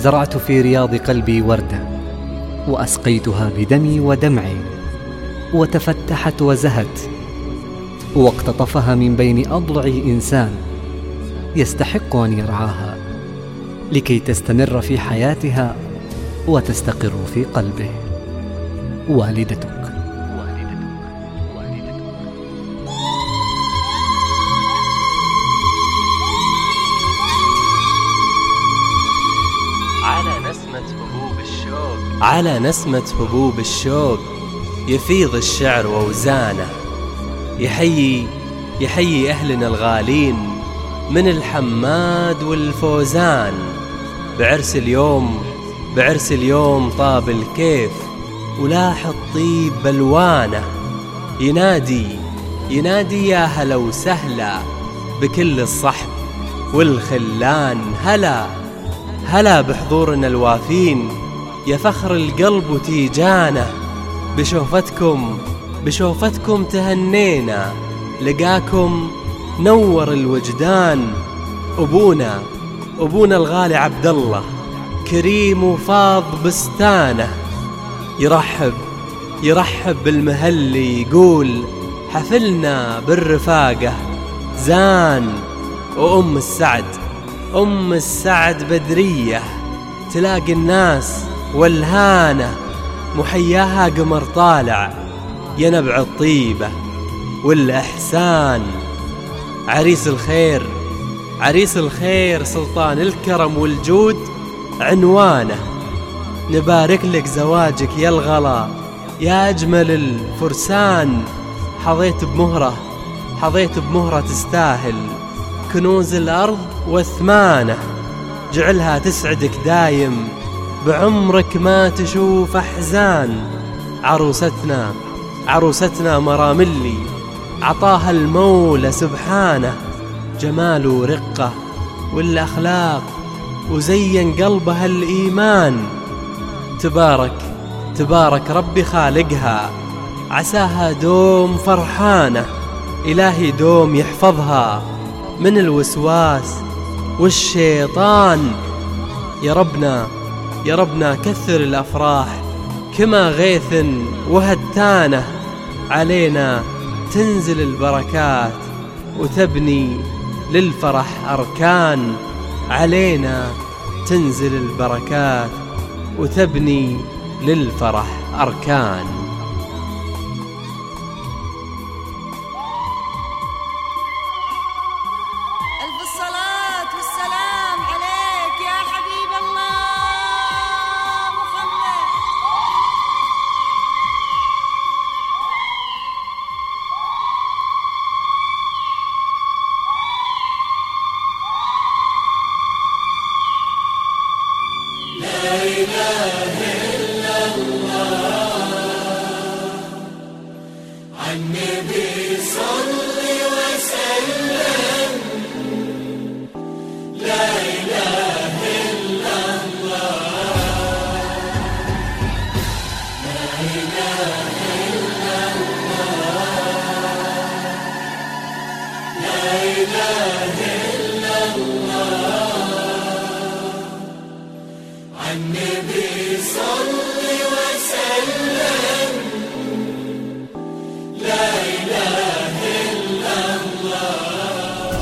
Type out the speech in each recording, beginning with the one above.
زرعت في رياض قلبي وردة، وأسقيتها بدمي ودمعي، وتفتحت وزهت، واقتطفها من بين أضلع إنسان يستحق أن يرعاها لكي تستمر في حياتها وتستقر في قلبه. والدتك. على نسمة هبوب الشوق يفيض الشعر ووزانه، يحيي أهلنا الغالين من الحماد والفوزان. بعرس اليوم طاب الكيف ولاح الطيب بلوانه، ينادي يا هلا وسهلا بكل الصحب والخلان. هلا بحضورنا الوافين يا فخر القلب وتيجانه، بشوفتكم تهنينا، لقاكم نور الوجدان. أبونا الغالي عبد الله كريم وفاض بستانه، يرحب بالمهلي، يقول حفلنا بالرفاقة زان. وأم السعد بدرية تلاقي الناس والهانة، محياها قمر طالع ينبع الطيبة والإحسان. عريس الخير سلطان الكرم والجود عنوانه، نبارك لك زواجك يا الغلا يا أجمل الفرسان. حظيت بمهرة تستاهل كنوز الأرض وثمانه، جعلها تسعدك دايم بعمرك ما تشوف أحزان. عروستنا مراملي عطاها المولى سبحانه، جمال ورقة والأخلاق وزين قلبها الإيمان. تبارك ربي خالقها، عساها دوم فرحانة، إلهي دوم يحفظها من الوسواس والشيطان. يا ربنا كثر الأفراح كما غيث وهتانه، علينا تنزل البركات وتبني للفرح أركان. علينا تنزل البركات وتبني للفرح أركان. ألف الصلاة والسلام عليك يا حبيب الله محمد. لا إله إلا الله، عن النبي صل وسلم. لا إله إلا الله، لا إله إلا الله، لا إله إلا الله، عن النبي صل وسلم. لا إله إلا الله.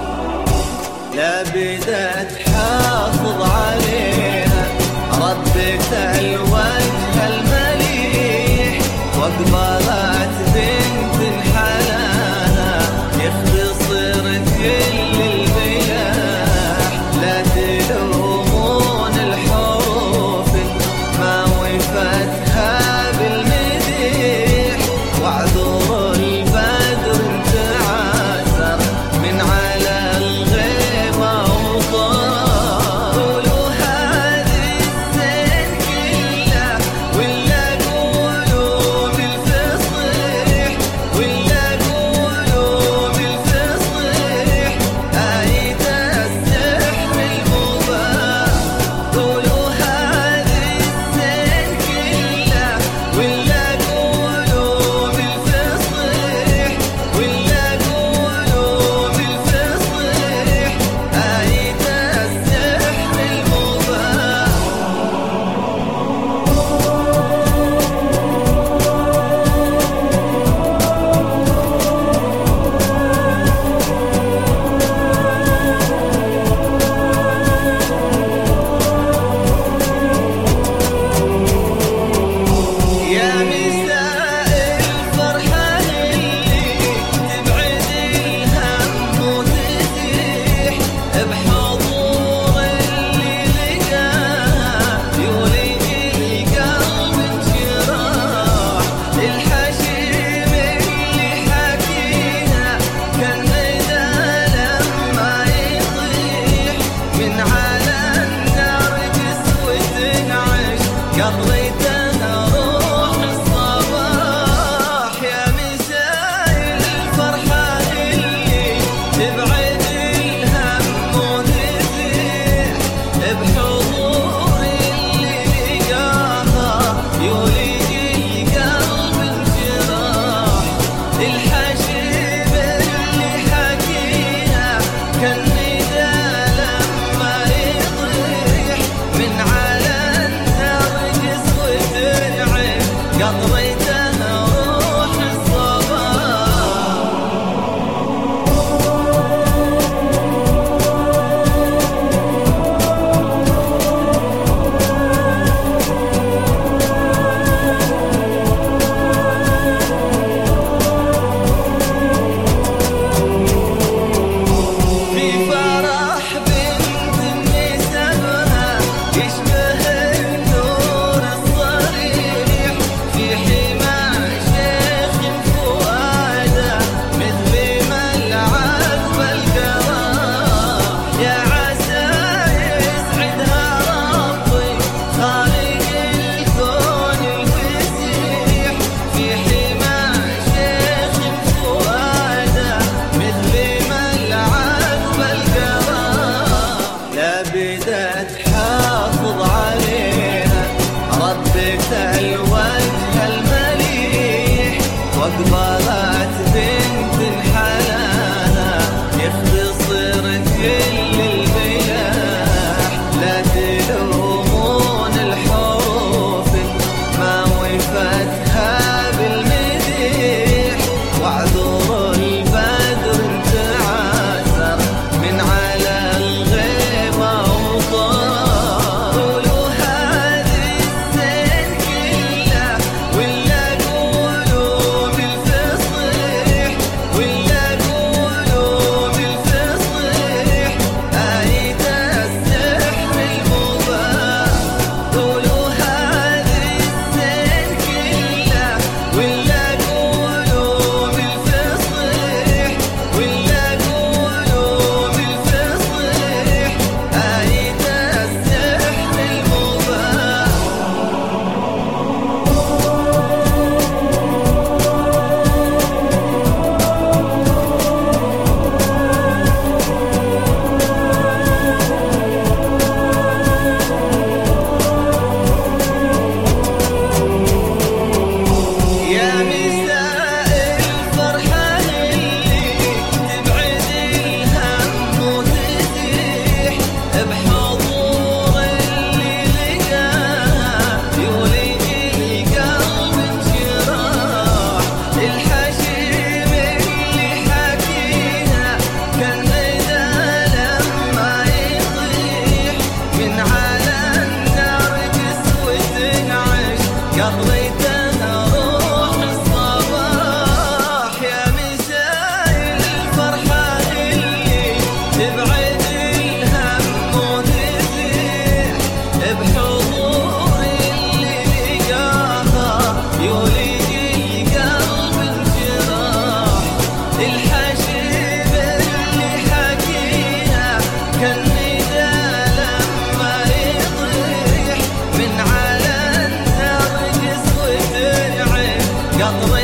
لابدة تحافظ عليها ردت الوجه المليح، واقبلت بنت حلانا يختصر كل المياح. لا تلومون الحروف ما وفتها بالمديح، واعذروا البدر تعاثر من على الغيمة وطار. قولوا هذه الزين كله ولا قولوا بالفراق، نقضي